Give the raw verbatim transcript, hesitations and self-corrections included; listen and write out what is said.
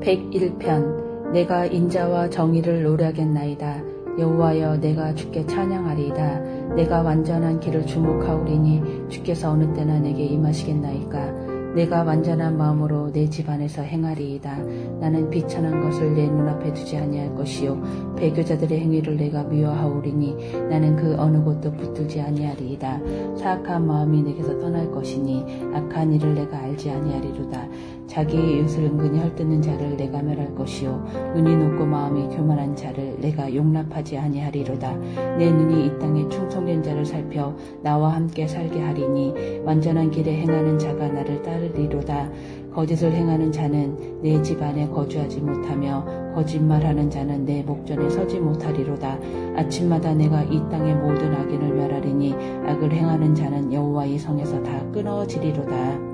백일 편. 내가 인자와 정의를 노래하겠나이다. 여호와여, 내가 주께 찬양하리이다. 내가 완전한 길을 주목하오리니 주께서 어느 때나 내게 임하시겠나이까. 내가 완전한 마음으로 내 집안에서 행하리이다. 나는 비천한 것을 내 눈앞에 두지 아니할 것이요 배교자들의 행위를 내가 미워하오리니 나는 그 어느 곳도 붙들지 아니하리이다. 사악한 마음이 내게서 떠날 것이니 악한 일을 내가 알지 아니하리로다. 자기의 이웃을 은근히 헐뜯는 자를 내가 멸할 것이요 눈이 높고 마음이 교만한 자를 내가 용납하지 아니하리로다. 내 눈이 이 땅에 충성된 자를 살펴 나와 함께 살게 하리니 완전한 길에 행하는 자가 나를 따르리로다. 거짓을 행하는 자는 내 집안에 거주하지 못하며 거짓말하는 자는 내 목전에 서지 못하리로다. 아침마다 내가 이 땅의 모든 악인을 멸하리니 악을 행하는 자는 여호와의 성에서 다 끊어지리로다.